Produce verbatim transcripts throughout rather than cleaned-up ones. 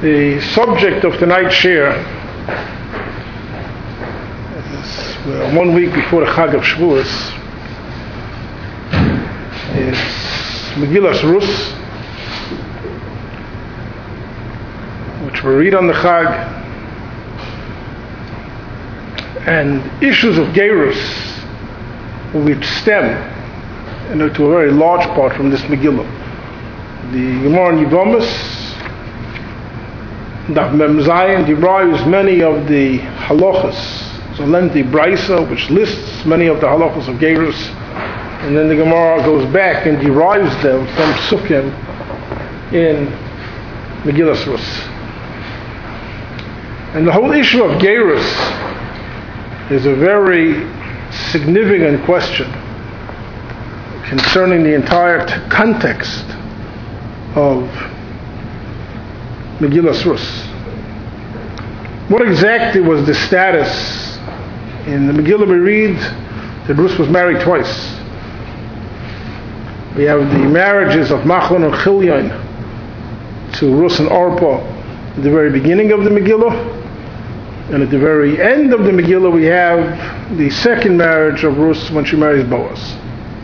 The subject of tonight's share is well, one week before the Chag of Shavuos is Megillas Rus, which we read on the Chag, and issues of Gerus which stem you know, to a very large part from this Megillah. The Gemara in Yevamos Daf Mem Zayin derives many of the halachas. It's a lengthy brisa which lists many of the halachas of Gerus, and then the Gemara goes back and derives them from Sukkim in Megillas Rus. And the whole issue of Gerus is a very significant question concerning the entire t- context of Megillas Rus. What exactly was the status? In the Megillah we read that Rus was married twice. We have the marriages of Machlon and Chilyon to Rus and Orpah at the very beginning of the Megillah, and at the very end of the Megillah we have the second marriage of Rus when she marries Boaz.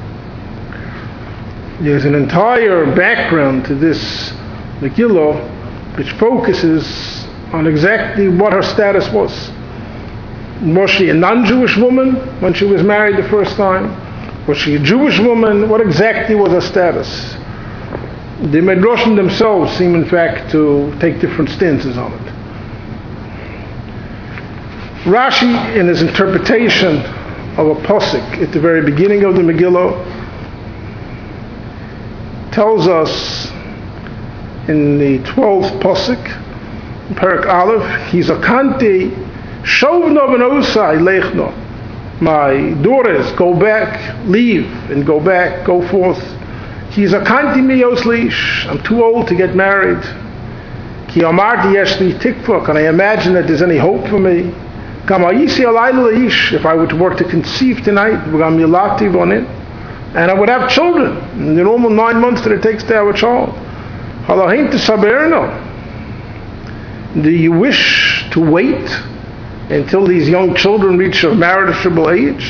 There's an entire background to this Megillah which focuses on exactly what her status was. Was she a non-Jewish woman when she was married the first time? Was she a Jewish woman? What exactly was her status? The Medrashim themselves seem in fact to take different stances on it. Rashi, in his interpretation of a posuk at the very beginning of the Megillah, tells us in the twelfth posuk, Perek Aleph, he's a kanti shovno v'nosai lechno. My daughters, go back, leave, and go back, go forth. He's a kanti miyos lish. I'm too old to get married. Ki amarti yesh li tikva. Can I imagine that there's any hope for me? Kama yisi alayla leish. If I were to work to conceive tonight, v'gam yilati vonin, and I would have children in the normal nine months that it takes to have a child. Do you wish to wait until these young children reach a marriageable age?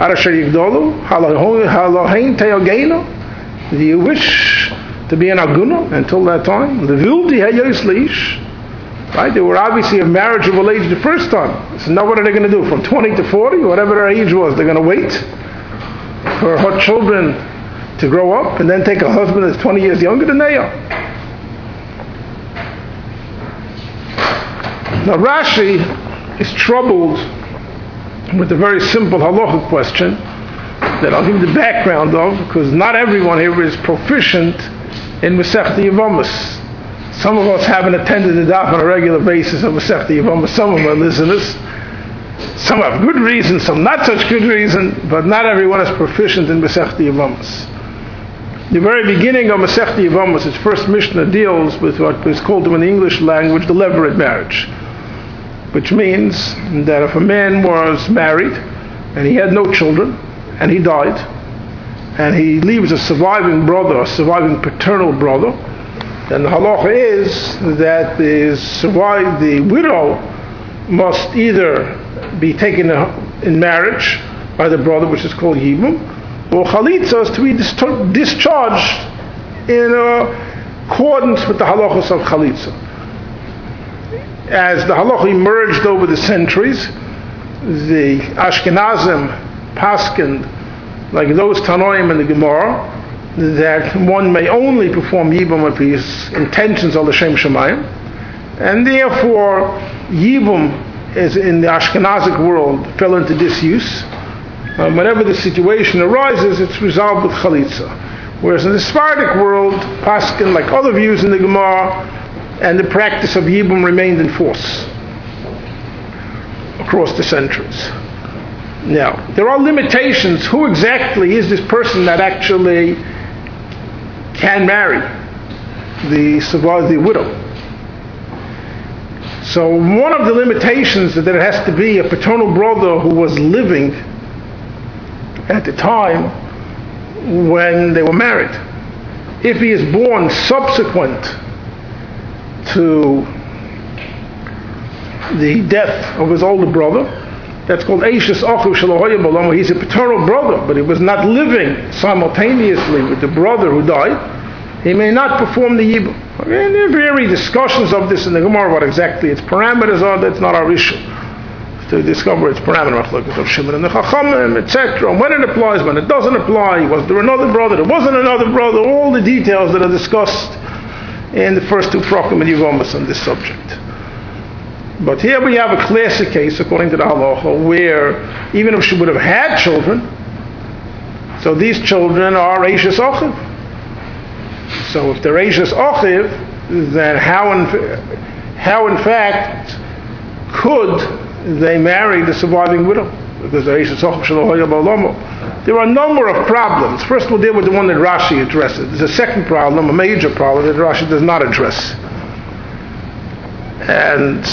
Do you wish to be an aguna until that time? Right? They were obviously of marriageable age the first time. So now what are they going to do? From twenty to forty, whatever their age was, they're going to wait for her children to grow up and then take a husband that's twenty years younger than they are. Now Rashi is troubled with a very simple halachic question that I'll give the background of, because not everyone here is proficient in Masechta Yevamos. Some of us haven't attended the daf on a regular basis of Masechta Yevamos. Some of our listeners, some have good reason, some not such good reason, but not everyone is proficient in Masechta Yevamos. The very beginning of Masechta Yevamos, its first Mishnah, deals with what is called in the English language the levirate marriage, which means that if a man was married and he had no children and he died and he leaves a surviving brother, a surviving paternal brother, then the halacha is that the, survive, the widow must either be taken in marriage by the brother, which is called yibum, or chalitza is to be dis- discharged in uh, accordance with the halachos of chalitza. As the halacha emerged over the centuries, the Ashkenazim paskined, like those Tanoim in the Gemara, that one may only perform yibum if his intentions are l'shem shemayim, and therefore yibum is in the Ashkenazic world fell into disuse. Um, whenever the situation arises, it's resolved with chalitza. Whereas in the Sephardic world, paskin, like other views in the Gemara, and the practice of yibum remained in force across the centuries. Now, there are limitations. Who exactly is this person that actually can marry the the widow? So one of the limitations is that it has to be a paternal brother who was living at the time when they were married. If he is born subsequent to the death of his older brother. That's called Eishes Achiv Shelo Hoya B'Olam. He's a paternal brother, but he was not living simultaneously with the brother who died. He may not perform the Yibum. I mean, there are various discussions of this in the Gemara, what exactly its parameters are. That's not our issue. To discover its parameters of Shimon and the Chachamim, et cetera. When it applies, when it doesn't apply. Was there another brother? There wasn't another brother. All the details that are discussed in the first two Prokim and Yevomas on this subject. But here we have a classic case, according to the Halacha, where even if she would have had children, so these children are Eishes Achiv. So if they're Eishes Achiv, then how in, how in fact could they marry the surviving widow? Because they're Eishes Achiv Shelo Hoya B'Olam. There are a number of problems. First we'll deal with the one that Rashi addresses. There's a second problem, a major problem, that Rashi does not address. And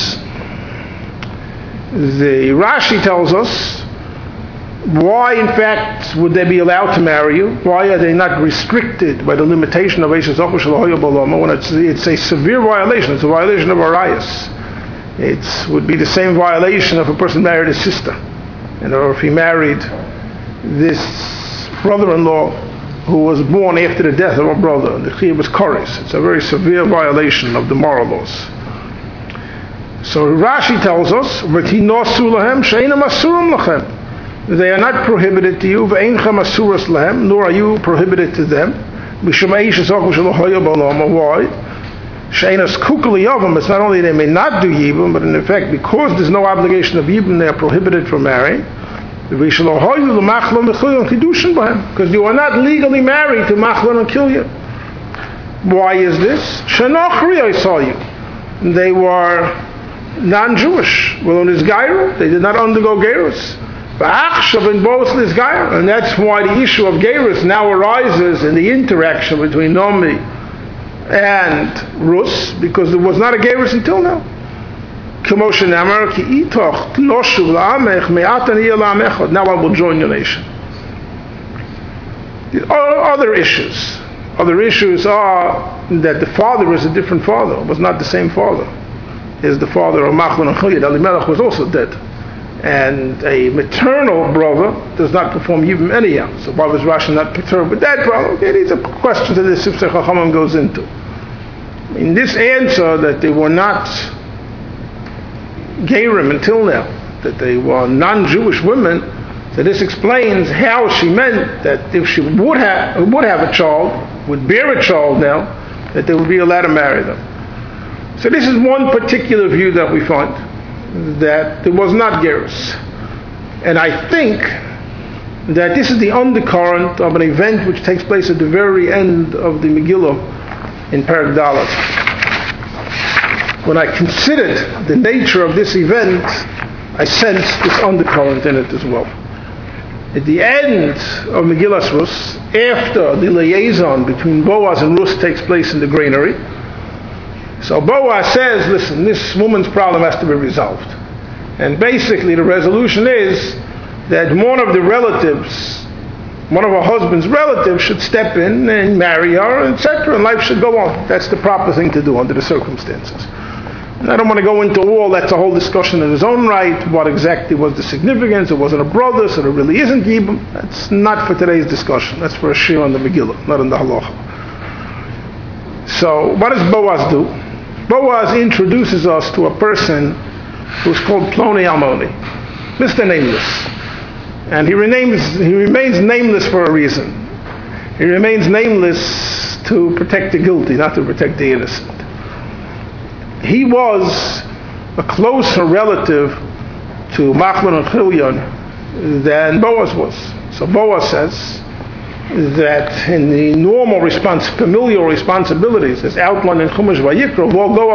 the Rashi tells us why in fact would they be allowed to marry you? Why are they not restricted by the limitation of Eishes Achiv Shelo Hoya B'Olam when it's, it's a severe violation? It's a violation of Arayos. It would be the same violation if a person married his sister, and or if he married this brother-in-law who was born after the death of a brother. The chiyuv was koris. It's a very severe violation of the moral laws. So Rashi tells us, "V'tinosu lahem she'einam asurim lachem." They are not prohibited to you, v'eincham asuras lahem, nor are you prohibited to them. Mishum eishes achiv shelo hoya b'olam. Why? She'enas kukli yavim. It's not only they may not do yibum, but in effect, because there's no obligation of yibum, they are prohibited from marrying. Because you are not legally married to machlon and kilya. Why is this? Shenachri, I saw you. They were non-Jewish. Well, in this Gaira, they did not undergo Geiros. V'achshav in both this Gaira. And that's why the issue of Geiros now arises in the interaction between Nomi and Rus, because there was not a Geiros until now. Now I will join your nation. Other issues. Other issues are that the father is a different father. It was not the same father. Is the father of Machlon and Chiyad. Elimelech was also dead. And a maternal brother does not perform Yibum anyhow. So why was Rashi not perturbed with that problem? Okay, these are questions that the Sifsei Chachamim goes into. In this answer that they were not Gerim until now, that they were non-Jewish women, so this explains how she meant that if she would have would have a child, would bear a child now, that they would be allowed to marry them. So this is one particular view that we find, that there was not Gerus. And I think that this is the undercurrent of an event which takes place at the very end of the Megillah in Perek Dalet. When I considered the nature of this event, I sensed this undercurrent in it as well. At the end of Megillas Rus, after the liaison between Boaz and Rus takes place in the granary, so Boaz says, listen, this woman's problem has to be resolved. And basically the resolution is that one of the relatives, one of her husband's relatives should step in and marry her, et cetera, and life should go on. That's the proper thing to do under the circumstances. And I don't want to go into all, that's a whole discussion in its own right, what exactly was the significance. It wasn't a brother, so there really isn't Yibum. That's not for today's discussion. That's for a shir on the Megillah, not on the Halacha. So, what does Boaz do? Boaz introduces us to a person who's called Ploni Almoni, Mister Nameless. And he remains, he remains nameless for a reason. He remains nameless to protect the guilty, not to protect the innocent. He was a closer relative to Machlon and Chilyon than Boaz was. So Boaz says that in the normal response, familial responsibilities, as outlined in Chumash Vayikra,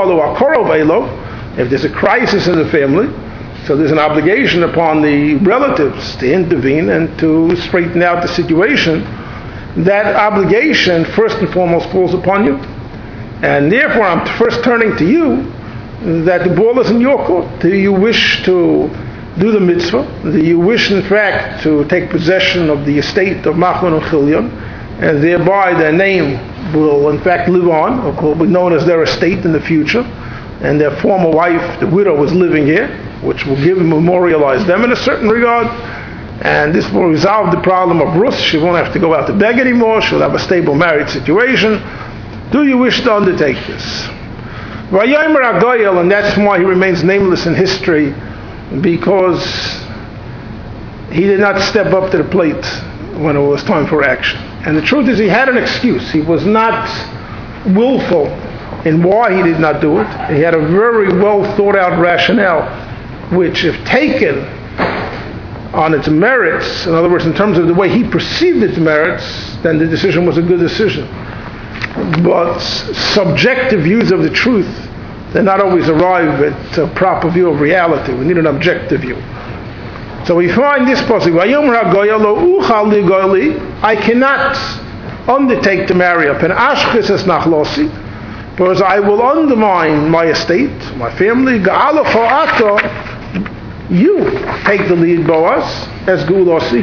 if there's a crisis in the family, so there's an obligation upon the relatives to intervene and to straighten out the situation. That obligation, first and foremost, falls upon you. And therefore, I'm first turning to you that the ball is in your court. Do you wish to do the mitzvah? Do you wish, in fact, to take possession of the estate of Machlon and Chilyon, and thereby their name will, in fact, live on, or will be known as their estate in the future? and their former wife, the widow, was living here, which will give and memorialize them in a certain regard. And this will resolve the problem of Ruth. She won't have to go out to beg anymore. She'll have a stable married situation. Do you wish to undertake this? Vayomer HaGoyel, and that's why he remains nameless in history, because he did not step up to the plate when it was time for action. And the truth is, he had an excuse. He was not willful in why he did not do it. He had a very well thought out rationale, which, if taken on its merits, in other words, in terms of the way he perceived its merits, then the decision was a good decision. But subjective views of the truth, they not always arrive at a proper view of reality. We need an objective view. So we find this passage, I cannot undertake to marry her, because I will undermine my estate, my family. You take the lead, Boaz, as Gulasi.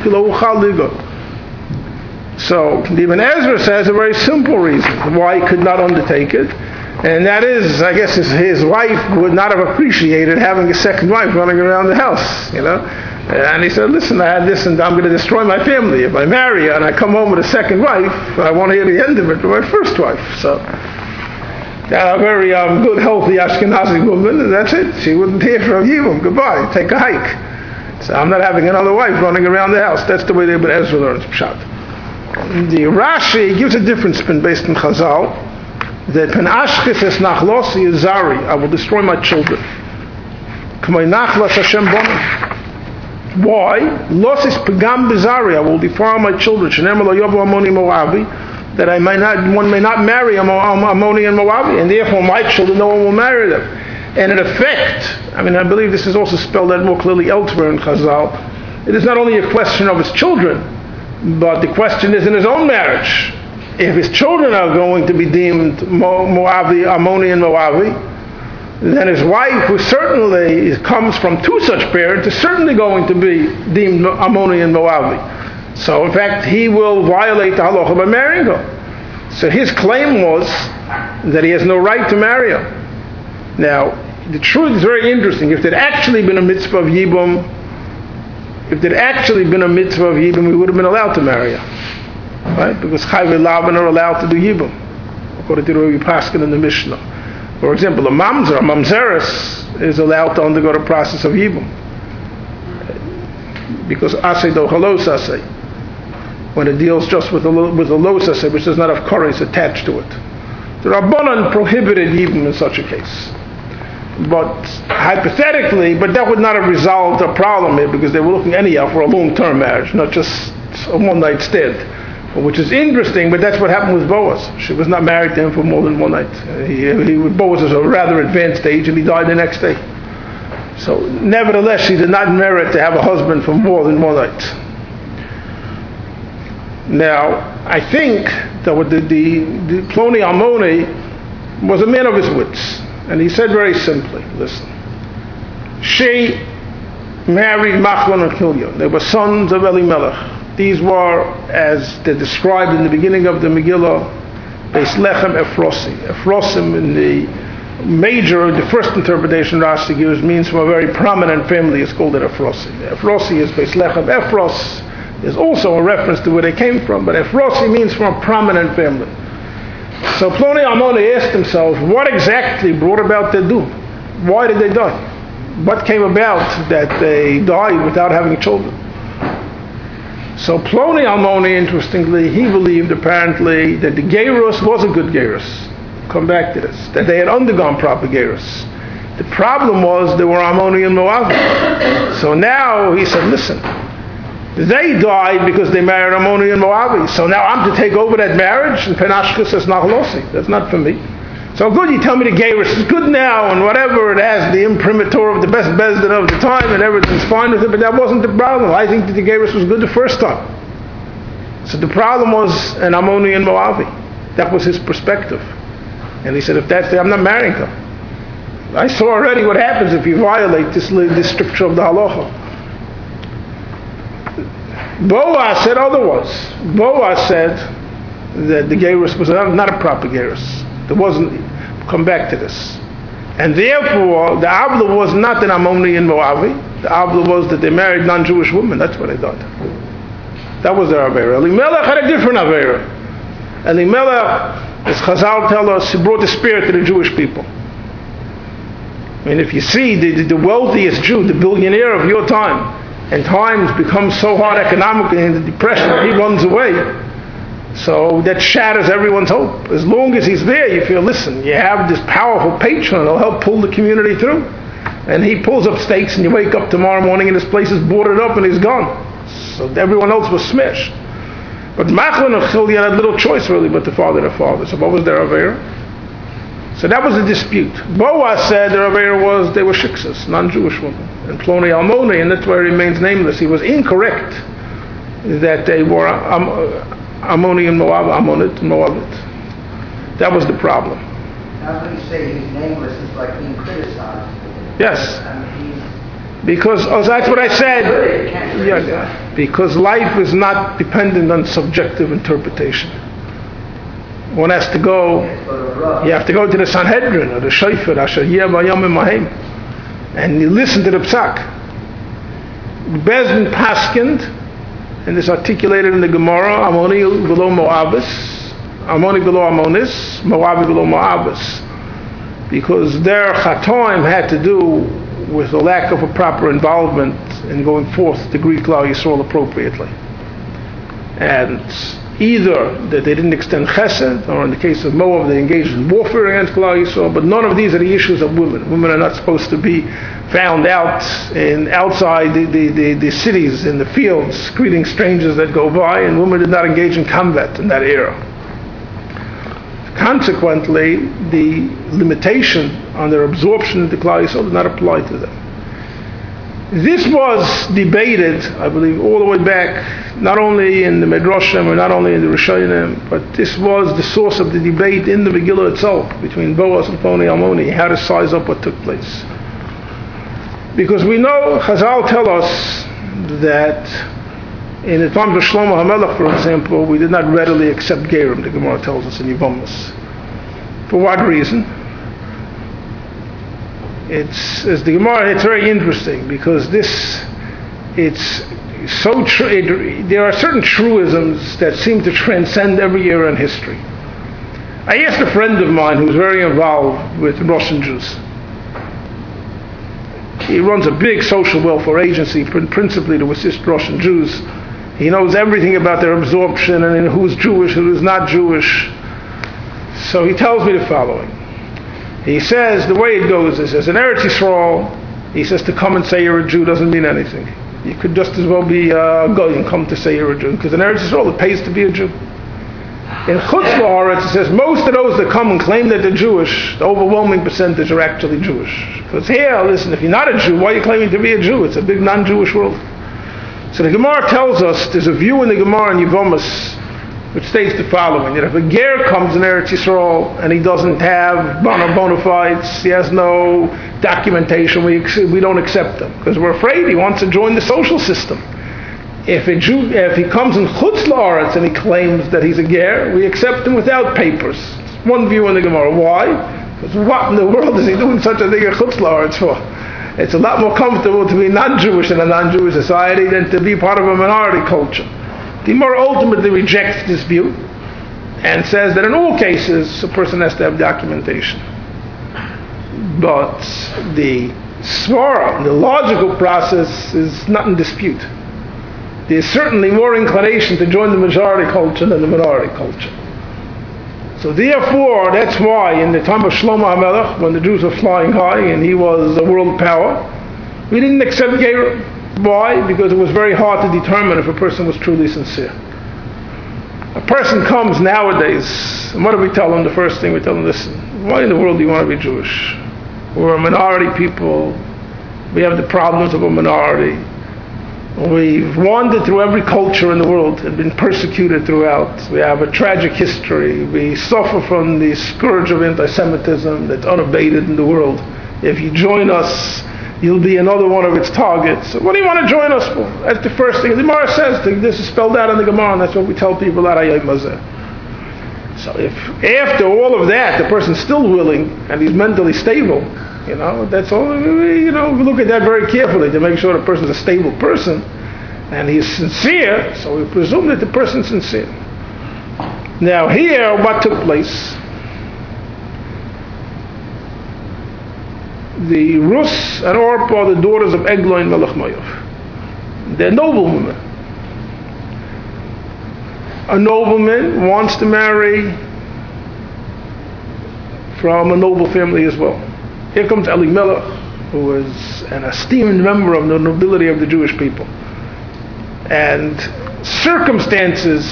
So Ibn Ezra says a very simple reason why he could not undertake it, and that is, I guess his, his wife would not have appreciated having a second wife running around the house, you know. And he said, listen, I had this and I'm going to destroy my family. If I marry her and I come home with a second wife, I won't hear the end of it with my first wife. So a very um, good, healthy Ashkenazi woman, and that's it. She wouldn't hear from Yibum. Goodbye. Take a hike. So I'm not having another wife running around the house. That's the way the Ibn Ezra learns Pshat. The Rashi gives a different spin based on Chazal, that Pen Ashkis es Nachlosi is Zari. I will destroy my children. K'may Nachlas Hashem Bonim. Why? Los is Pegam Bizari. I will defile my children. Shenem lo yovu Amoni Moavi. That I may not, one may not marry a Ammoni and Moavi, and therefore my children, no one will marry them. And in effect, I mean, I believe this is also spelled out more clearly elsewhere in Chazal. It is not only a question of his children, but the question is in his own marriage. If his children are going to be deemed Moavi, Ammoni and Moavi, then his wife, who certainly comes from two such parents, is certainly going to be deemed Ammoni and Moavi. So, in fact, he will violate the halacha by marrying her. So his claim was that he has no right to marry her. Now, the truth is very interesting. If there had actually been a mitzvah of Yibum, if there had actually been a mitzvah of Yibum, we would have been allowed to marry her. Right? Because Chayv and Lavan are allowed to do Yibum, according to the way we paskin in the Mishnah. For example, a mamzer, a mamzeres, is allowed to undergo the process of Yibum. Because asay do halos asay, when it deals just with a, with a los asay, which does not have kares attached to it. The Rabbanan prohibited Yibum in such a case. But hypothetically, but that would not have resolved a problem here, because they were looking anyhow for a long-term marriage, not just a one-night stand. Which is interesting, but that's what happened with Boaz. She was not married to him for more than one night. He, he, Boaz was a rather advanced age, and he died the next day. So, nevertheless, she did not merit to have a husband for more than one night. Now, I think that the, the, the Ploni Almoni was a man of his wits, and he said very simply, listen, she married Machlon and Kilyon. They were sons of Elimelech. These were, as they're described in the beginning of the Megillah, Beis Lechem Ephrosi. Ephrosim in the major, the first interpretation Rashi gives means from a very prominent family. It's called an Ephrosi. Ephrosi is Beis Lechem. Ephros is also a reference to where they came from, but Ephrosi means from a prominent family. So Ploni Almoni asked himself, what exactly brought about their doom? Why did they die? What came about that they died without having children? So Ploni Almoni, interestingly, he believed apparently that the Gerus was a good Gerus. Come back to this. That they had undergone proper Gerus. The problem was they were Ammoni and Moavi. So now he said, listen, they died because they married Ammoni and Moavi. So now I'm to take over that marriage? And Penashka says, Nachlosi. That's not for me. So good, you tell me the Gerus is good now, and whatever, it has the imprimatur of the best Bezdin of the time, and everything's fine with it, but that wasn't the problem. I think that the Gerus was good the first time. So the problem was an Ammoni and Moavi. That was his perspective. And he said, if that's the, I'm not marrying her. I saw already what happens if you violate this, this stricture of the halacha. Boaz said otherwise. Boaz said that the Gerus was not a proper Gerus. There wasn't, come back to this. And therefore, the Avla was not an Ammoni and Moavi. The Avla was that they married non-Jewish women. That's what they did. That was their Avera. Elimelech had a different Avera. Elimelech, as Chazal tell us, he brought the spirit to the Jewish people. I mean, if you see the, the wealthiest Jew, the billionaire of your time, and times become so hard economically in the depression that he runs away, so that shatters everyone's hope. As long as he's there, you feel, listen, you have this powerful patron that'll help pull the community through. And he pulls up stakes, and you wake up tomorrow morning and this place is boarded up and he's gone. So everyone else was smashed. But Machlon and Chilya had little choice really but to father their father. So what was their Avera? So that was the dispute. Boaz said their Avera was they were shiksas, non-Jewish women. And Ploni Almoni, and that's why he remains nameless. He was incorrect that they were Am- Ammoni and Moab, Ammonit and Moabit. That was the problem. Now when you say he's nameless, it's like being criticized. Yes. I mean, he's Because, oh, that's what I said. Yeah, yeah. Because life is not dependent on subjective interpretation. One has to go, you have to go to the Sanhedrin or the Shofar, Asher Yeh Bayom Mahim, and you listen to the Psak. Bezdin Paskind, and this articulated in the Gemara, Ammoni below Moabis, Ammoni below Ammonis, Moabi below Moabis. Because their Chatoim had to do with the lack of a proper involvement in going forth to Greek law Yisrael appropriately. And either that they didn't extend chesed, or in the case of Moab, they engaged in warfare against Klal Yisrael, but none of these are the issues of women. Women are not supposed to be found out in outside the, the, the, the cities, in the fields, greeting strangers that go by, and women did not engage in combat in that era. Consequently, the limitation on their absorption into Klal Yisrael did not apply to them. This was debated, I believe, all the way back, not only in the Midrashim or not only in the Rishonim, but this was the source of the debate in the Megillah itself between Boaz and Ploni Almoni, how to size up what took place. Because we know, Chazal tell us that in the times of Shlomo HaMelech, for example, we did not readily accept Gerim, the Gemara tells us in Yevamos. For what reason? It's, as the Gemara, it's very interesting because this, it's so true. It, there are certain truisms that seem to transcend every era in history. I asked a friend of mine who's very involved with Russian Jews. He runs a big social welfare agency, principally to assist Russian Jews. He knows everything about their absorption and who's Jewish, who's not Jewish. So he tells me the following. He says, the way it goes is, as in Eretz Yisrael, he says to come and say you're a Jew doesn't mean anything. You could just as well be a goy and come to say you're a Jew, because in Eretz Yisrael it pays to be a Jew. In Chutz La'aretz, it says most of those that come and claim that they're Jewish, the overwhelming percentage are actually Jewish. Because here, listen, if you're not a Jew, why are you claiming to be a Jew? It's a big non-Jewish world. So the Gemara tells us, there's a view in the Gemara in Yevamos which states the following, that if a ger comes in Eretz Yisrael and he doesn't have bona, bona fides, he has no documentation, we, we don't accept him, because we're afraid he wants to join the social system. If a Jew, if he comes in Chutz La'aretz and he claims that he's a ger, we accept him without papers. It's one view in the Gemara. Why? Because what in the world is he doing such a thing in Chutz La'aretz for? It's a lot more comfortable to be non-Jewish in a non-Jewish society than to be part of a minority culture. The Gemara ultimately rejects this view and says that in all cases a person has to have documentation. But the svara, the logical process, is not in dispute. There's certainly more inclination to join the majority culture than the minority culture. So therefore, that's why in the time of Shlomo HaMelech, when the Jews were flying high and he was a world power, we didn't accept Gerim. Why? Because it was very hard to determine if a person was truly sincere. A person comes nowadays, and what do we tell them? The first thing we tell them, listen, why in the world do you want to be Jewish? We're a minority people. We have the problems of a minority. We've wandered through every culture in the world and been persecuted throughout. We have a tragic history. We suffer from the scourge of anti-Semitism that's unabated in the world. If you join us, you'll be another one of its targets. So what do you want to join us for? That's the first thing. The Gemara says, this is spelled out in the Gemara, and that's what we tell people at Hayom Hazeh. So if after all of that, the person's still willing, and he's mentally stable, You know, that's all. You know, we look at that very carefully to make sure the person's a stable person and he's sincere. So we presume that the person's sincere. Now here, what took place? The Rus and Orpah are the daughters of Eglon Melech Moav. They're noblewomen. A nobleman wants to marry from a noble family as well. Here comes Elimelech, who is an esteemed member of the nobility of the Jewish people. And circumstances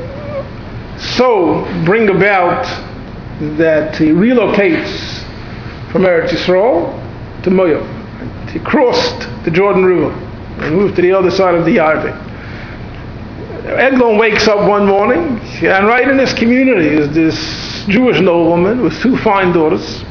so bring about that he relocates from Eretz Yisrael to Moab. He crossed the Jordan River and moved to the other side of the Yarden. Eglon wakes up one morning, and right in this community is this Jewish nobleman with two fine daughters.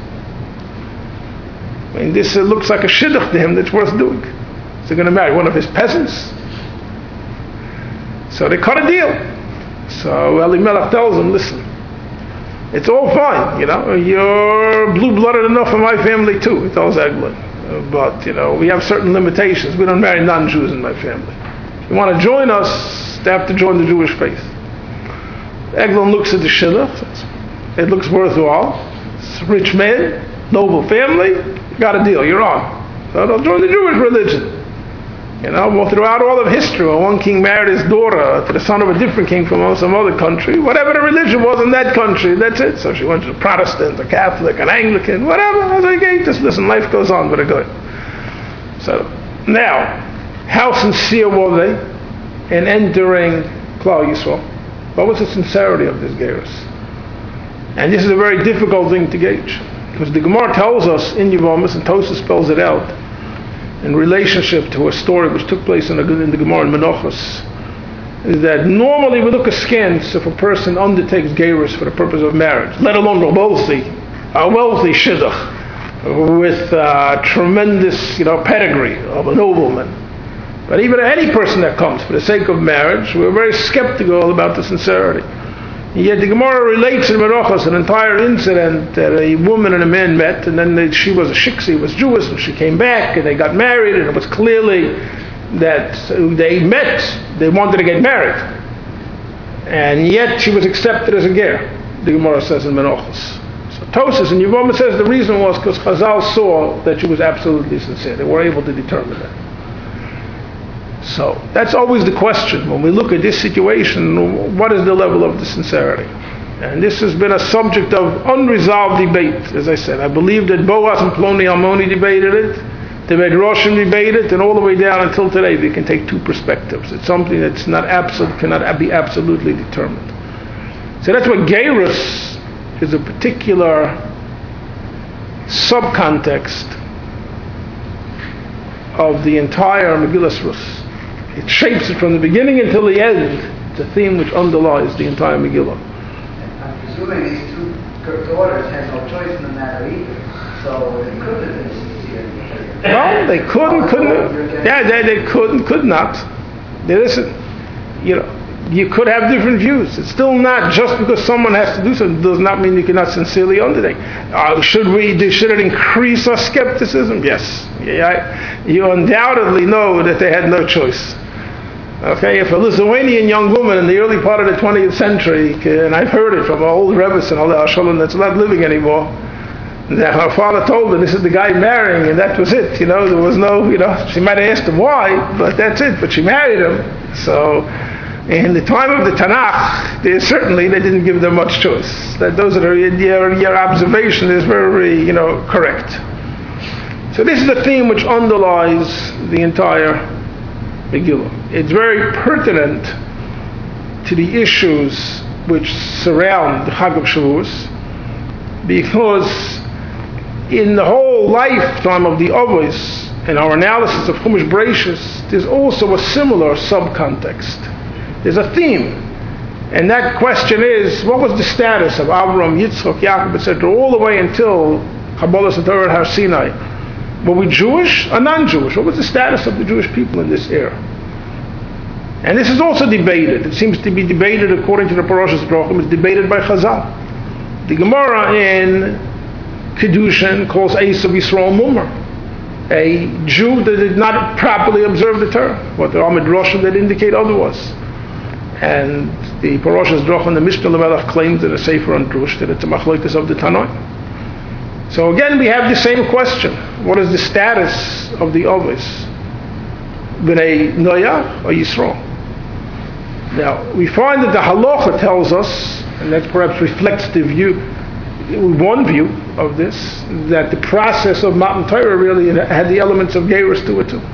I mean, this uh, looks like a shidduch to him that's worth doing. Is he going to marry one of his peasants? So they cut a deal. So Elimelech tells him, listen, it's all fine, you know, you're blue-blooded enough for my family too, he tells Eglon. Uh, but, you know, we have certain limitations. We don't marry non-Jews in my family. If you want to join us, they have to join the Jewish faith. Eglon looks at the shidduch. It looks worthwhile. It's a rich man, noble family. You got a deal. You're on. So they'll join the Jewish religion. You know, well, throughout all of history, when one king married his daughter to the son of a different king from some other country, whatever the religion was in that country, that's it. So she went to a Protestant, a Catholic, an Anglican, whatever. I was like, hey, just listen, life goes on, but it goes. So now, how sincere were they in entering Klal Yisrael? What was the sincerity of this Gerus? And this is a very difficult thing to gauge, because the Gemara tells us in Yevamos, and Tosafos spells it out, in relationship to a story which took place in the, in the Gemara in Menachos, is that normally we look askance if a person undertakes Gerus for the purpose of marriage, let alone a wealthy, a wealthy shidduch with uh, tremendous, you know, pedigree of a nobleman. But even any person that comes for the sake of marriage, we're very skeptical about the sincerity. Yet the Gemara relates in Menachos an entire incident that a woman and a man met, and then they, she was a shiksa, was Jewish, and she came back, and they got married, and it was clearly that they met, they wanted to get married. And yet she was accepted as a ger, the Gemara says in Menachos. So Tosafos and Yevamos says the reason was because Chazal saw that she was absolutely sincere. They were able to determine that. So that's always the question when we look at this situation. What is the level of the sincerity? And this has been a subject of unresolved debate. As I said, I believe that Boaz and Ploni Almoni debated it, the Medrashim debated it, and all the way down until today we can take two perspectives. It's something that's not absolute, cannot be absolutely determined. So that's what Gerus is, a particular subcontext of the entire Megillas Rus. It shapes it from the beginning until the end. It's a theme which underlies the entire Megillah. I'm presuming these two daughters had no choice in the matter either, so they could have been sincere. No, they couldn't, couldn't. Yeah, they, they couldn't, could not. They, listen, you know, you could have different views. It's still not just because someone has to do something does not mean you cannot sincerely undertake. Uh, should we? Should it increase our skepticism? Yes. Yeah, you undoubtedly know that they had no choice. Okay, if a Lithuanian young woman in the early part of the twentieth century, and I've heard it from an old Rebbe and all Shalom that's not living anymore, that her father told her this is the guy marrying, and that was it. You know, there was no, you know, she might have asked him why, but that's it. But she married him. So, in the time of the Tanakh, they certainly they didn't give them much choice. That those are your, your observation is very, you know, correct. So this is the theme which underlies the entire Megillah. It's very pertinent to the issues which surround the Chag of Shavuos, because in the whole lifetime of the Avos, in our analysis of Chumash Bereishis, there's also a similar subcontext. There's a theme, and that question is, what was the status of Avram, Yitzchak, Yaakov, et cetera, all the way until Kabbalah Satorah at Har Sinai? Were we Jewish or non-Jewish? What was the status of the Jewish people in this era? And this is also debated. It seems to be debated according to the Parashas Brachim. It's debated by Chazal. The Gemara in Kedushin calls Esav Yisrael Mumar, a Jew that did not properly observe the Torah, what there are midrashim that indicate otherwise. And the Parashas Drach and the Mishnah Lemelech claims that a Sefer on Drush, that it's a machlokes of the Tanai. So again, we have the same question. What is the status of the Ovis? B'nai Noach or Yisrael? Now, we find that the Halacha tells us, and that perhaps reflects the view, one view of this, that the process of Matan Torah really had the elements of Gerus to it too.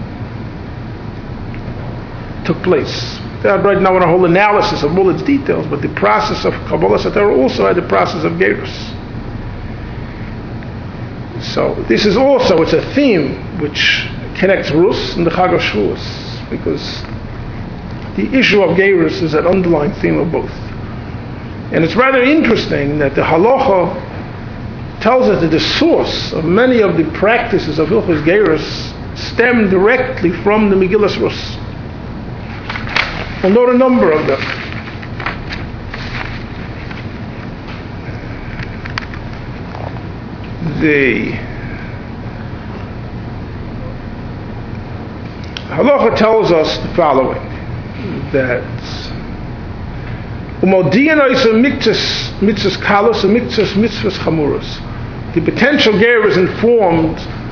Took place. Right now in a whole analysis of all its details, but the process of Kabbalah Torah also had the process of Gerus. So this is also, it's a theme which connects Rus and the Chag of Shavuos, because the issue of Gerus is an underlying theme of both. And it's rather interesting that the Halacha tells us that the source of many of the practices of Hilchos Gerus stem directly from the Megillas Rus. We'll note a number of them. The Halacha tells us the following, that the potential ger is informed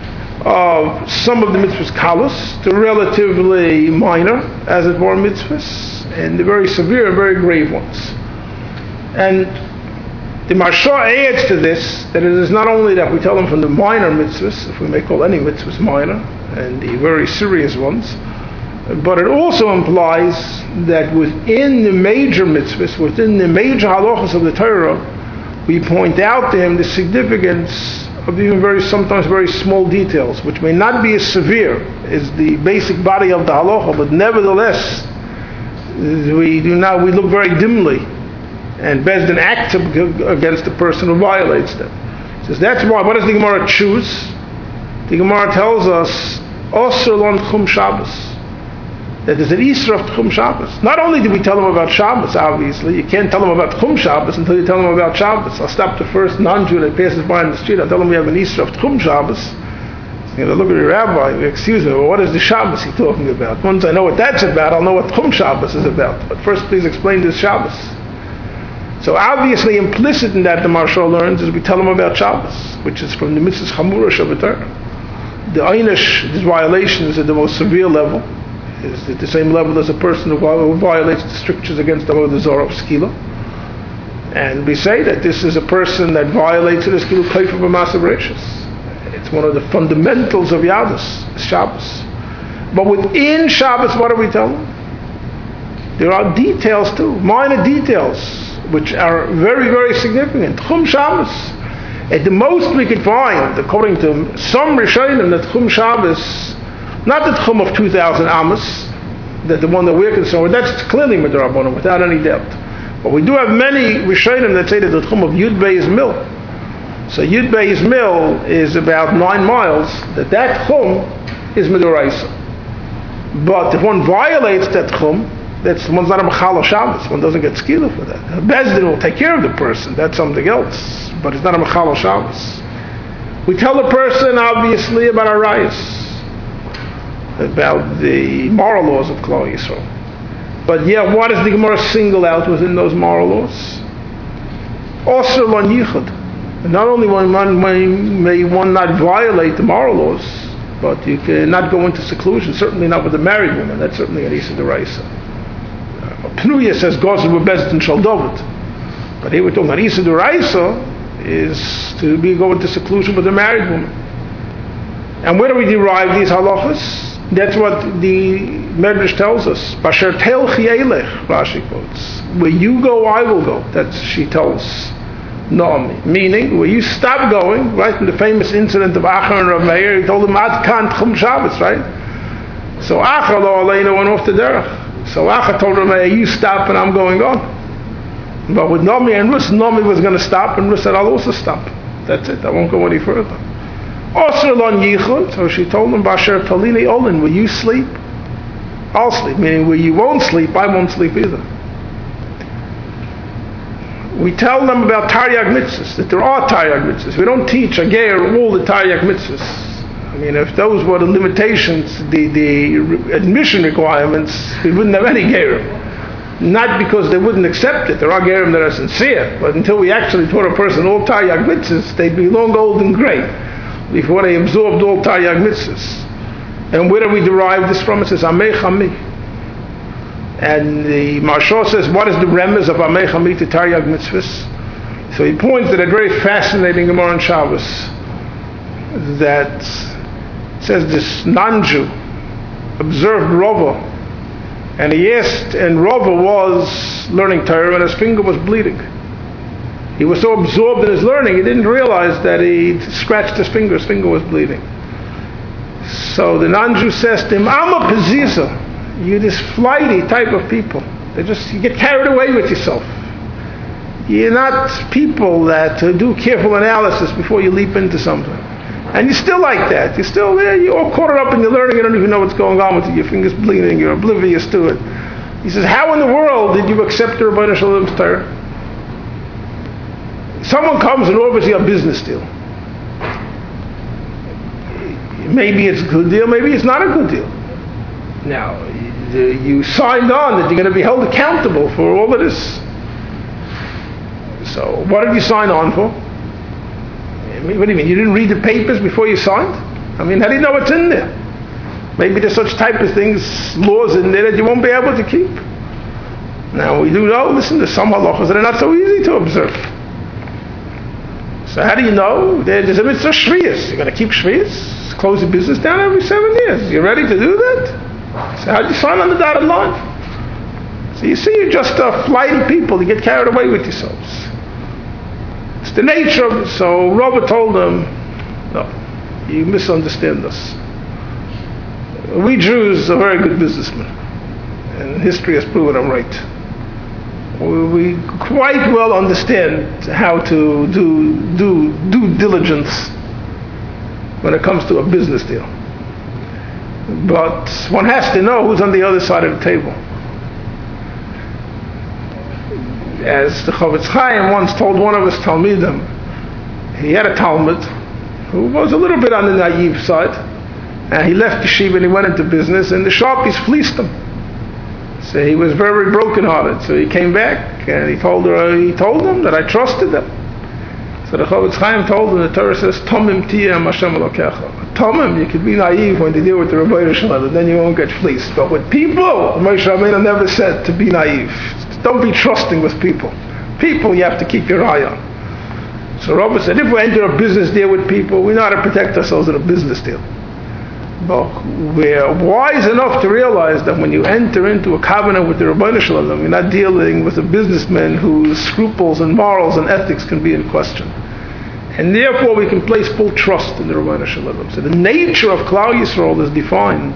of some of the mitzvahs kalos, the relatively minor, as it were, mitzvahs, and the very severe and very grave ones. And the Marsha adds to this that it is not only that we tell them from the minor mitzvahs, if we may call any mitzvahs minor, and the very serious ones, but it also implies that within the major mitzvahs, within the major halachas of the Torah, we point out to him the significance of even very, sometimes very small details, which may not be as severe as the basic body of the halacha, but nevertheless, we do not, we look very dimly, and Beis Din acts against the person who violates them. So that's why, what does the Gemara choose? The Gemara tells us, Osir lon Tchum Shabbos, that there's an Isra of Tchum Shabbos. Not only do we tell them about Shabbos, obviously, you can't tell them about Tchum Shabbos until you tell them about Shabbos. I'll stop the first non-Jew that passes by in the street, I'll tell them we have an Isra of Tchum Shabbos. You know, look at the rabbi, excuse me, well, what is the Shabbos he's talking about? Once I know what that's about, I'll know what Tchum Shabbos is about. But first, please explain this Shabbos. So obviously implicit in that, the Marshal learns, is we tell them about Shabbos, which is from the Mitzvahs Chamura Shabbatar. The Einish, these violations at the most severe level, is at the same level as a person who violates the strictures against the Avodah Zarah of Skila. And we say that this is a person that violates the Skila Kaifa B'Masav Reishis. It's one of the fundamentals of Yadus, Shabbos. But within Shabbos, what do we tell them? There are details too, minor details, which are very, very significant. Tchum Shabbos. At the most we could find, according to some Rishonim, that Tchum Shabbos, not the Tchum of two thousand Amos, that the one that we're concerned with, that's clearly Midrabanan, without any doubt. But we do have many Rishonim that say that the Tchum of Yud Beis Mil. So Yud Beis Mil is about nine miles, that that Tchum is Midoraisa. But if one violates that Tchum, that's one's not a Mechal Shabbos. One doesn't get skila for that. Beis Din will take care of the person. That's something else. But it's not a Mechal Shabbos. We tell the person, obviously, about our rights, about the moral laws of Klal Yisrael. But yeah, what does the Gemara single out within those moral laws? Osir lon yichud. Not only one, one may, may one not violate the moral laws, but you cannot go into seclusion. Certainly not with a married woman. That's certainly an Isa Deraisa. Pnuya says Gozer were Beis Din Shel David, but here we're talking about Isa Deraisa is to be go into seclusion with a married woman. And where do we derive these halachas? That's what the Medrash tells us. Basher telchi elech, Rashi quotes. Where you go, I will go. That's she tells Naomi. Meaning, where you stop going, right? In the famous incident of Achar and Rav Meir, he told him Ad kan Tchum Shabbos, right? So Achar lo aleinu went off the derech. So Achar told Rav Meir, you stop and I'm going on. But with Naomi and Rus, Naomi was going to stop, and Rus said, I'll also stop. That's it. I won't go any further. Osir lon yichud, so she told him, Basher talili olin, will you sleep? I'll sleep, meaning where you won't sleep, I won't sleep either. we tell them about Taryag mitzvahs, that there are Taryag mitzvahs. We don't teach a Ger all the Taryag mitzvahs. I mean, if those were the limitations, the, the admission requirements, we wouldn't have any Gerim. Not because they wouldn't accept it. There are Gerim that are sincere, but until we actually taught a person all Taryag mitzvahs, they'd be long old and gray before they absorbed all Taryag mitzvahs. And where do we derive this from? It says, Amei Chami. And the Maharsha says, what is the remez of Amei Chami to Taryag mitzvahs? So he points at a very fascinating Gemara on Shabbos that says this non-Jew observed Rava, and he asked, and Rava was learning Torah and his finger was bleeding. He was so absorbed in his learning, he didn't realize that he scratched his finger, his finger was bleeding. So the non-Jew says to him, I'm a Peziza. You're this flighty type of people. They just, you get carried away with yourself. You're not people that uh, do careful analysis before you leap into something. And you're still like that. You're still there. You're all caught up in your learning. You don't even know what's going on with you. Your finger's bleeding. You're oblivious to it. He says, how in the world did you accept the Rebbeinu Shalom's Torah? Someone comes and offers you a business deal. Maybe it's a good deal, maybe it's not a good deal. Now, you signed on that you're going to be held accountable for all of this. So, what did you sign on for? What do you mean? You didn't read the papers before you signed? I mean, how do you know what's in there? Maybe there's such type of things, laws in there that you won't be able to keep. Now, we do know, listen, there's some halachas that are not so easy to observe. So how do you know? There's a mitzvah shviyas. You're going to keep shviyas? Close the business down every seven years. You ready to do that? So how do you sign on the dotted line? So you see, you're just uh, flighty people. You get carried away with yourselves. It's the nature of it. So Rava told them, no, you misunderstand us. We Jews are very good businessmen. And history has proven I'm right. We quite well understand how to do do due diligence when it comes to a business deal. But one has to know who's on the other side of the table. As the Chavetz Chaim once told one of his Talmidim, he had a Talmud who was a little bit on the naive side, and he left yeshiva and he went into business, and the sharpies fleeced him. So he was very broken-hearted. So he came back and he told her, he told them that I trusted them. So the Chavetz Chaim told him, the Torah says, Tomim tiyeh Hashem Elokecha. Tomim, you can be naive when you deal with the Rebbeinu Shalom, then you won't get fleeced. But with people, Moshe Rabbeinu never said to be naive. Don't be trusting with people. People you have to keep your eye on. So Rabbi said, if we enter a business deal with people, we know how to protect ourselves in a business deal. But we're wise enough to realize that when you enter into a covenant with the Rebbeinu Shalom, you're not dealing with a businessman whose scruples and morals and ethics can be in question. And therefore we can place full trust in the Rebbeinu Shalom. So the nature of Klal Yisrael is defined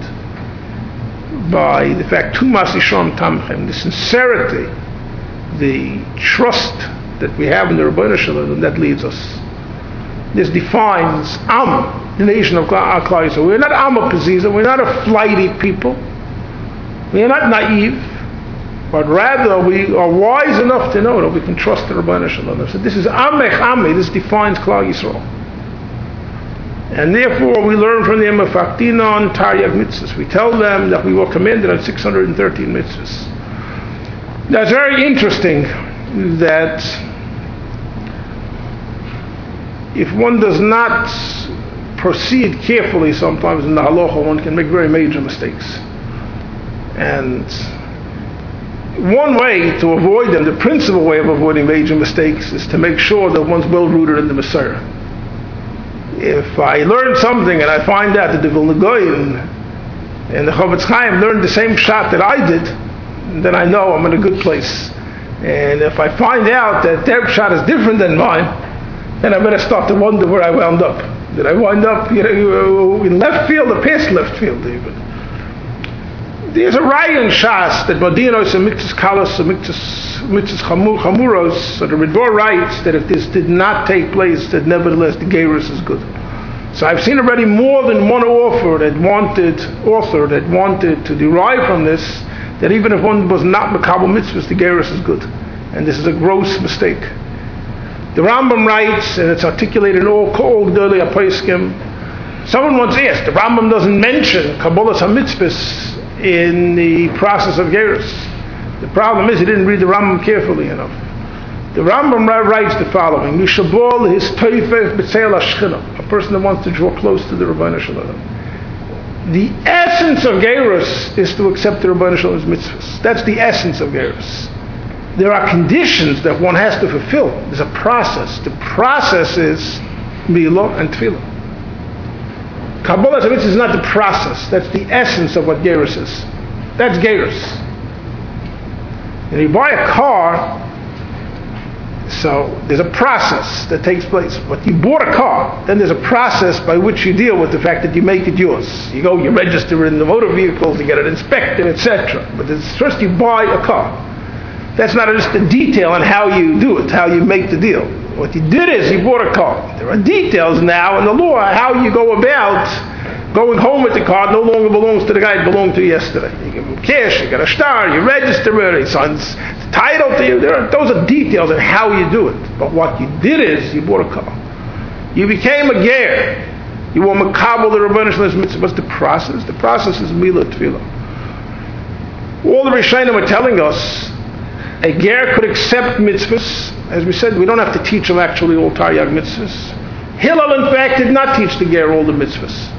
by the fact, Tumas Yishram Tamchem, the sincerity, the trust that we have in the Rebbeinu Shalom, that leads us. This defines Am, the nation of Klal Yisrael. We're not Am of Peziza, we're not a flighty people, we are not naive, but rather we are wise enough to know that we can trust the Rebbeinu Shalom. So this is Amech Ami, this defines Klal Yisrael. And therefore we learn from them Mefaktina on Taryag mitzvahs. We tell them that we were commanded on six hundred thirteen mitzvahs. Now it's very interesting that if one does not proceed carefully sometimes in the halacha, one can make very major mistakes. And one way to avoid them, the principal way of avoiding major mistakes, is to make sure that one's well rooted in the Messiah. If I learn something and I find out that the Vilna Gaon and the Chavetz Chaim learned the same shot that I did, then I know I'm in a good place. And if I find out that their shot is different than mine, then I better start to wonder where I wound up. Did I wind up, you know, in left field or past left field even? There's a raya in Shas that Madinos and Mitzvahs Kalos and Mitzvahs Chamuros, so the Ridvor writes that if this did not take place, that nevertheless the Gerus is good. So I've seen already more than one author that wanted, author that wanted to derive from this, that even if one was not Mekabel Mitzvahs, the Gerus is good. And this is a gross mistake. The Rambam writes, and it's articulated in all called Gedolei HaPoskim. Someone once asked, the Rambam doesn't mention Kabbalas HaMitzvahs in the process of Gerus. The problem is he didn't read the Rambam carefully enough. The Rambam writes the following: Mishabol his toifef b'tzeil hashchina, a person that wants to draw close to the Rebbeinu Shalom. The essence of Gerus is to accept the Rebbeinu Shalom's mitzvahs. That's the essence of Gerus. There are conditions that one has to fulfill. There's a process. The process is Milah and Tefillah. Kabbalas HaMitzvahs is not the process. That's the essence of what Gerus is. That's Gerus. And you buy a car, so there's a process that takes place. But you bought a car, then there's a process by which you deal with the fact that you make it yours. You go, you register in the motor vehicles, you get it inspected, et cetera. But it's first you buy a car. That's not just a detail on how you do it, how you make the deal. What you did is you bought a car. There are details now in the law how you go about going home with the car. No longer belongs to the guy it belonged to yesterday. You give him cash, you get a star, you register it, he signs title to you. There are, those are details on how you do it. But what you did is you bought a car. You became a ger. You were makabel the Rebbeinu Shalom's mitzvah. What's the process? The process is Milah Tefillah. All the Rishonim are telling us a ger could accept mitzvahs. As we said, we don't have to teach him actually all Taryag mitzvahs. Hillel, in fact, did not teach the ger all the mitzvahs.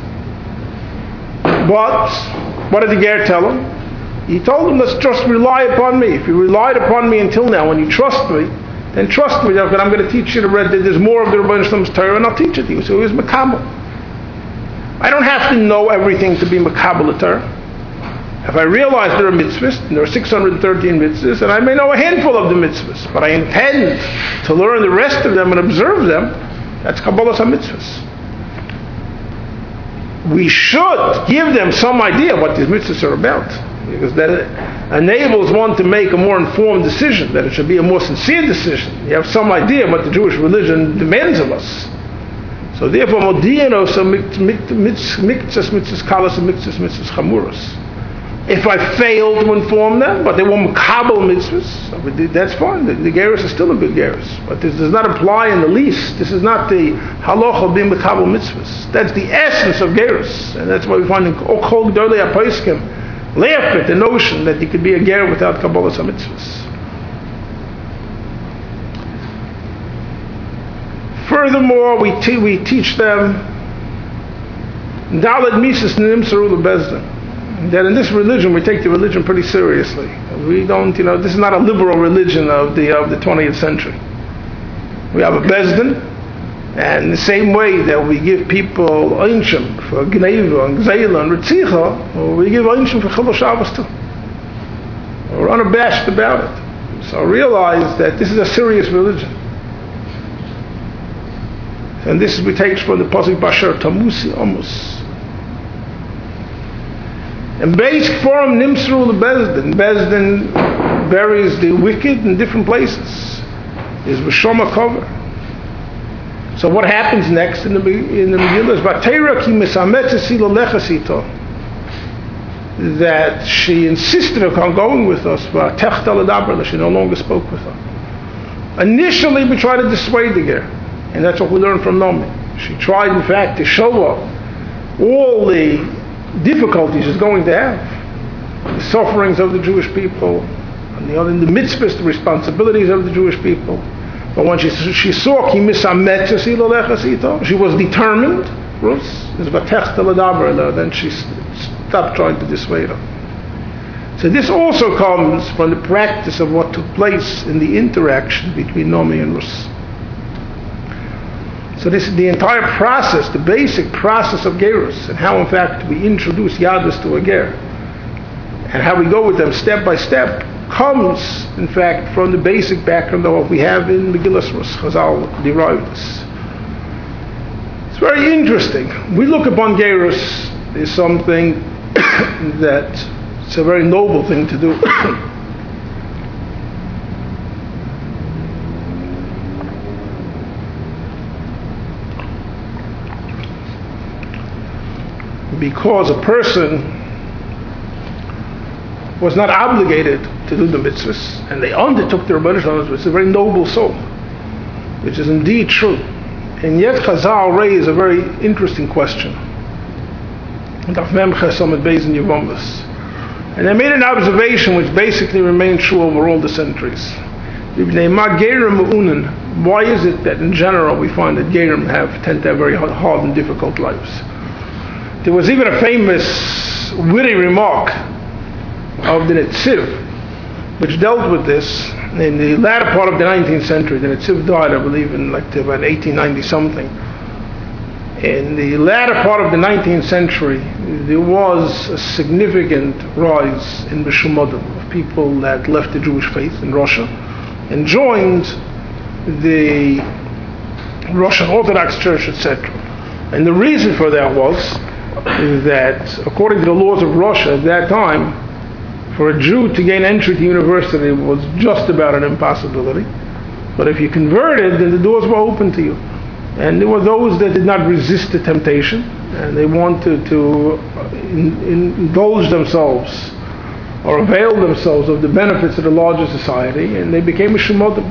But what did the ger tell him? He told him, let's just rely upon me. If you relied upon me until now, and you trust me, then trust me that I'm going to teach you the red. There's more of the Rebbeinu Shalom's Torah, and I'll teach it to you. So he was makabel. I don't have to know everything to be makabel the Torah. If I realize there are mitzvahs, and there are six hundred thirteen mitzvahs, and I may know a handful of the mitzvahs, but I intend to learn the rest of them and observe them, that's Kabbalas HaMitzvahs. We should give them some idea what these mitzvahs are about, because that enables one to make a more informed decision, that it should be a more sincere decision. You have some idea what the Jewish religion demands of us. So therefore, Modiano, so mitzvahs, mitzvahs, kalas, and mitzvahs, mitzvahs, chamuras. If I fail to inform them, but they were makabel mitzvahs, that's fine. The, the gerus is still a good gerus. But this does not apply in the least. This is not the halacha of being makabel mitzvahs. That's the essence of gerus. And that's why we find in Kol Gedolei HaPoskim laugh at the notion that you could be a ger without Kabbalas HaMitzvahs. Furthermore, we, te- we teach them Daled Mises Nimsaru Lebezdin. That in this religion we take the religion pretty seriously. We don't, you know, this is not a liberal religion of the of the twentieth century. We have a bezdin, and in the same way that we give people einshim for gneva and gzeila and ritzicha, we give einshim for chilul Shabbos too. We're unabashed about it. So realize that this is a serious religion. And this we take from the pasuk Basher Tamusi Amos. In basic form, Nimsru the Bezdin. Bezdin buries the wicked in different places. There's V'shoma cover. So what happens next in the in the Megillah is Vatera ki misametzesi lelechasito, that she insisted upon going with us, but that she no longer spoke with her. Initially, we tried to dissuade the girl, and that's what we learned from Nomi. She tried, in fact, to show her all the difficulties she's going to have, the sufferings of the Jewish people, and the other, in the mitzvahs, the responsibilities of the Jewish people. But when she she saw ki misametzesi lelechasito, she was determined. Then she stopped trying to dissuade her. So this also comes from the practice of what took place in the interaction between Nomi and Rus. So this is the entire process, the basic process of gerus, and how in fact we introduce yadus to a ger, and how we go with them step by step, comes in fact from the basic background of what we have in Megillas Rus. Chazal derived this. It's very interesting. We look upon gerus as something that it's a very noble thing to do. Because a person was not obligated to do the mitzvahs, and they undertook the Rebbeinu Shalom, which is a very noble soul, which is indeed true. And yet Chazal raised a very interesting question. And they made an observation which basically remained true over all the centuries. Why is it that in general we find that Gerim have tend to have very hard and difficult lives? There was even a famous witty remark of the Netziv, which dealt with this in the latter part of the nineteenth century. The Netziv died, I believe, in like about eighteen ninety something. In the latter part of the nineteenth century, there was a significant rise in Meshumadim, of people that left the Jewish faith in Russia and joined the Russian Orthodox Church, et cetera. And the reason for that was that, according to the laws of Russia at that time, for a Jew to gain entry to university was just about an impossibility. But if you converted, then the doors were open to you. And there were those that did not resist the temptation, and they wanted to in, in, indulge themselves or avail themselves of the benefits of the larger society, and they became Meshumadim.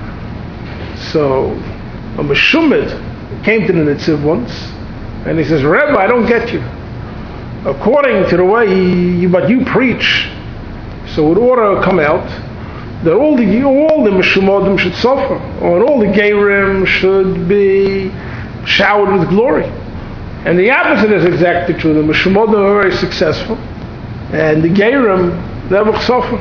So a Meshumid came to the Netziv once, and he says, Rebbe, I don't get you. According to the way you, what you preach, so it ought to come out that all the all the Meshumadim should suffer, or all the Gerim should be showered with glory. And the opposite is exactly true. The Meshumadim are very successful, and the Gerim, they will suffer.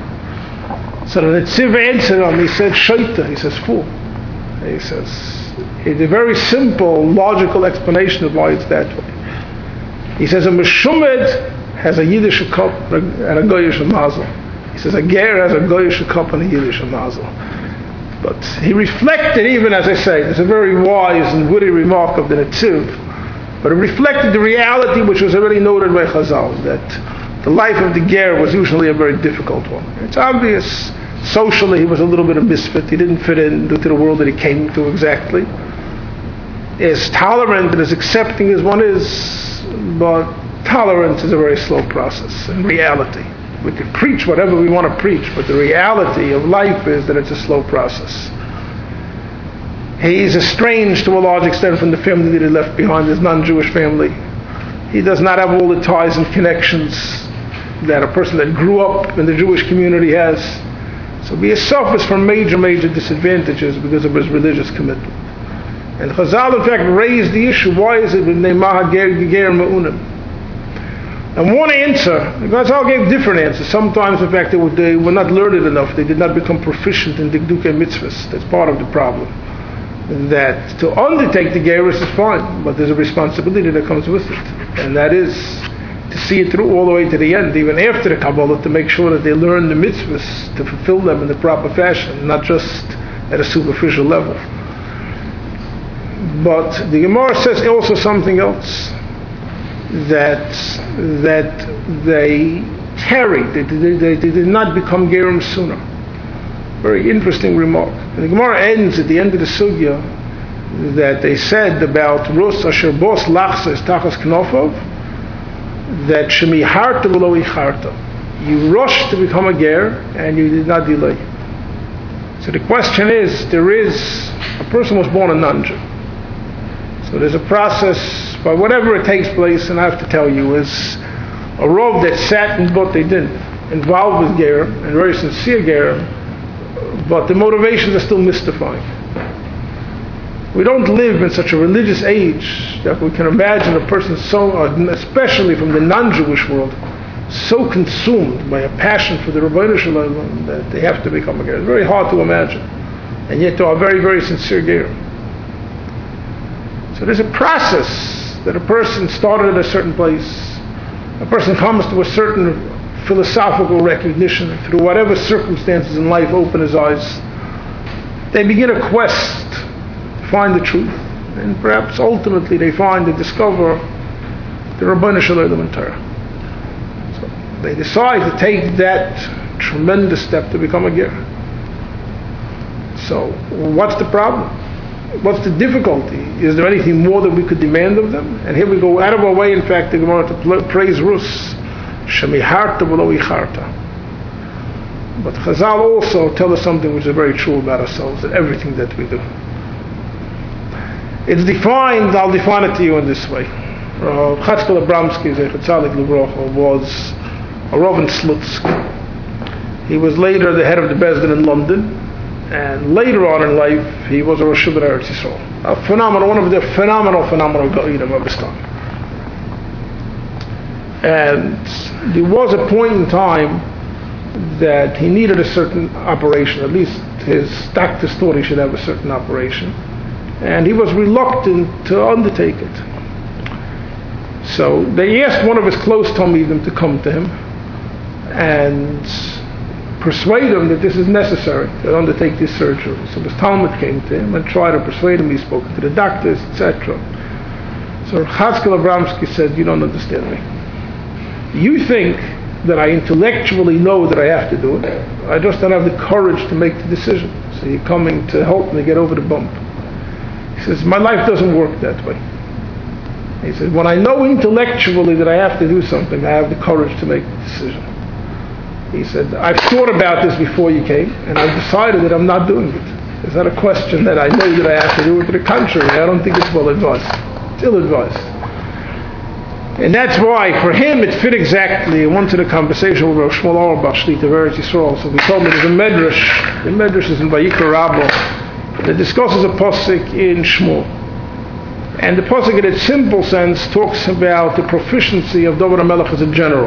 So the Netziv answered him, he said, Shaita, he says, fool. He says, it's a very simple, logical explanation of why it's that way. He says, a Meshumid has a Yiddish cup and a Goyish mazel. He says, a Ger has a Goyish cup and a Yiddish mazel. But he reflected, even as I say, it's a very wise and witty remark of the Netziv, but it reflected the reality which was already noted by Chazal, that the life of the Ger was usually a very difficult one. It's obvious, socially he was a little bit of misfit. He didn't fit into the world that he came to exactly. As tolerant and as accepting as one is, but tolerance is a very slow process in reality. We can preach whatever we want to preach, but the reality of life is that it's a slow process. He is estranged to a large extent from the family that he left behind, his non-Jewish family. He does not have all the ties and connections that a person that grew up in the Jewish community has. So he suffers from major, major disadvantages because of his religious commitment. And Chazal, in fact, raised the issue, why is it with Neimaha Ger Ger Ma'unim? And one answer, Chazal gave different answers. Sometimes, in fact, they were, they were not learned enough. They did not become proficient in Dikdukei mitzvahs. That's part of the problem. That to undertake the Gerus is fine, but there's a responsibility that comes with it. And that is to see it through all the way to the end, even after the Kabbalah, to make sure that they learn the mitzvahs, to fulfill them in the proper fashion, not just at a superficial level. But the Gemara says also something else, that that they tarried, they, they, they, they did not become Gerim sooner. Very interesting remark. And the Gemara ends at the end of the sugya that they said about Rus Asher Bos Lachsa Tachas Knofov, that Shemi Harta V'lo Icharta. You rushed to become a Ger and you did not delay. So the question is, there is, a person was born a non-Jew. So there's a process, by whatever it takes place, and I have to tell you, is a Rov that sat in what they did, involved with Ger, and very sincere Ger, but the motivations are still mystifying. We don't live in such a religious age that we can imagine a person so, especially from the non-Jewish world, so consumed by a passion for the Rebbeinu Shalom that they have to become a Ger. It's very hard to imagine. And yet they are very, very sincere Ger. So there's a process that a person started at a certain place. A person comes to a certain philosophical recognition through whatever circumstances in life open his eyes. They begin a quest to find the truth, and perhaps ultimately they find and discover the Rebbeinu Shalom and Torah. So they decide to take that tremendous step to become a Ger. So what's the problem? What's the difficulty? Is there anything more that we could demand of them? And here we go out of our way, in fact, the Gemara to praise Rus. Shemi Harta V'lo Icharta. But Chazal also tell us something which is very true about ourselves, that everything that we do. It's defined, I'll define it to you in this way. Rav Chatzkel Abramsky, Zeichet Tzadik Livrocha, was a Rav in Slutsk. He was later the head of the Bezdin in London, and later on in life, he was a Rosh Hashanah Eretz Yisrael. A phenomenal, one of the phenomenal, phenomenal Goyim of his time. And there was a point in time that he needed a certain operation, at least his doctors thought he should have a certain operation. And he was reluctant to undertake it. So they asked one of his close Talmidim to come to him and persuade him that this is necessary to undertake this surgery. So his Talmud came to him and tried to persuade him. He spoke to the doctors, et cetera. So Chatzkel Abramsky said, "You don't understand me. You think that I intellectually know that I have to do it. I just don't have the courage to make the decision. So you're coming to help me get over the bump." He says, "My life doesn't work that way." He said, "When I know intellectually that I have to do something, I have the courage to make the decision." He said, "I've thought about this before you came, and I've decided that I'm not doing it. It's not a question that I know that I have to do it. To the contrary, I don't think it's well advised. It's ill advised." And that's why, for him, it fit exactly. I wanted a conversation with Rav Shmuel Auerbach, Shlita of Eretz Yisrael. So we told me there's a medrash. The medrash is in Vayikra Rabbah that discusses a pasuk in Shmuel. And the pasuk, in its simple sense, talks about the proficiency of David HaMelech as a general.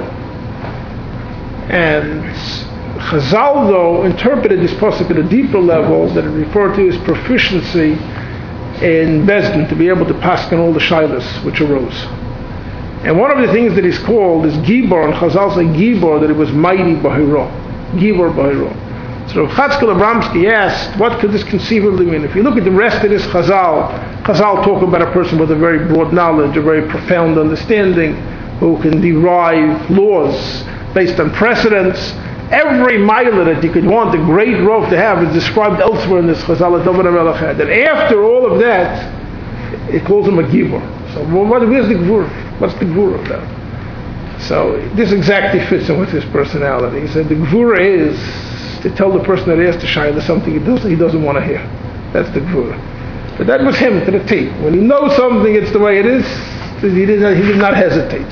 And Chazal, though, interpreted this pasuk at a deeper level, that it referred to his proficiency in Bezdin, to be able to paskin all the shilas which arose. And one of the things that is called is Gibor, and Chazal say Gibor, that it was mighty Bahiro. Gibor Bahiro. So Chatzkel Abramsky asked, what could this conceivably mean? If you look at the rest of this Chazal, Chazal talk about a person with a very broad knowledge, a very profound understanding, who can derive laws based on precedents. Every milah that you could want a great Rav to have is described elsewhere in this Chazal that David HaMelech had. And after all of that, it calls him a Gibor. So what, where's the Gvura? What's the Gvura of that? So this exactly fits in with his personality. He said the Gvura is to tell the person that he has to shayla something he doesn't, he doesn't want to hear. That's the Gvura. But that was him to the T. When he knows something, it's the way it is. He did not, he did not hesitate.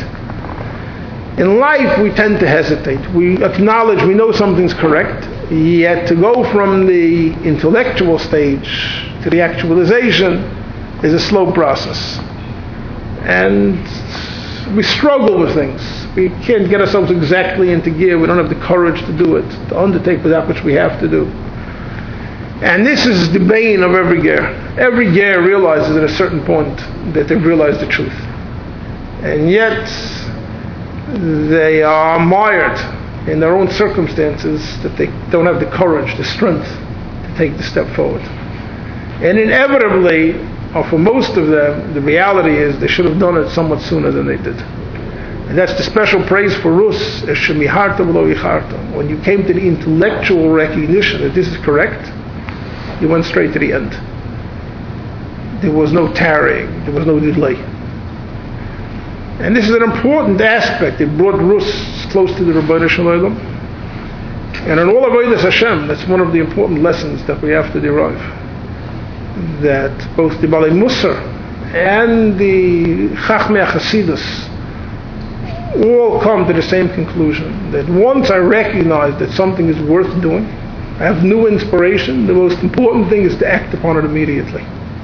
In life, we tend to hesitate. We acknowledge we know something's correct, yet to go from the intellectual stage to the actualization is a slow process. And we struggle with things. We can't get ourselves exactly into gear. We don't have the courage to do it, to undertake that which we have to do. And this is the bane of every ger. Every ger realizes at a certain point that they've realized the truth. And yet, they are mired in their own circumstances that they don't have the courage, the strength to take the step forward. And inevitably, or for most of them, the reality is they should have done it somewhat sooner than they did. And that's the special praise for Rus, when you came to the intellectual recognition that this is correct, you went straight to the end. There was no tarrying, there was no delay. And this is an important aspect. It brought Rus close to the Rebbeinu Shalom. And in all of Avodas Hashem, that's one of the important lessons that we have to derive. That both the Balei Musar and the Chachmei HaChasidus all come to the same conclusion. That once I recognize that something is worth doing, I have new inspiration, the most important thing is to act upon it immediately.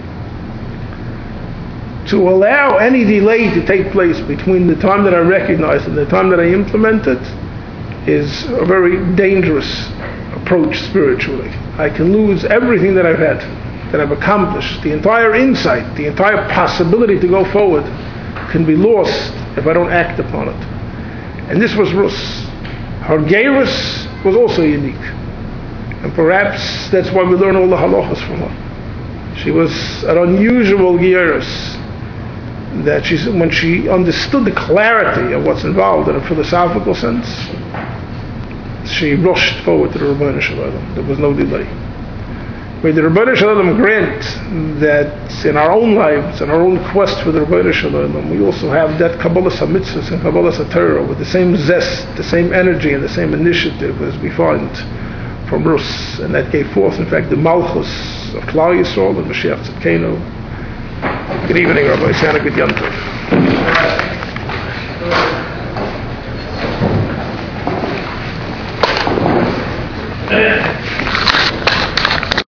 To allow any delay to take place between the time that I recognize and the time that I implement it is a very dangerous approach spiritually. I can lose everything that I've had, that I've accomplished. The entire insight, the entire possibility to go forward can be lost if I don't act upon it. And this was Rus. Her Geirus was also unique. And perhaps that's why we learn all the halachas from her. She was an unusual Geirus. That she, when she understood the clarity of what's involved in a philosophical sense, she rushed forward to the Rebbeinu Shalom. There was no delay. May the Rebbeinu Shalom grant that in our own lives, in our own quest for the Rebbeinu Shalom, we also have that Kabbalah HaMitzvahs and Kabbalah HaTorah with the same zest, the same energy, and the same initiative as we find from Rus, and that gave forth, in fact, the Malchus of Klal Yisrael and Mashiach Tzidkenu. Good evening, Rabbi Sana. Good Yom Tov.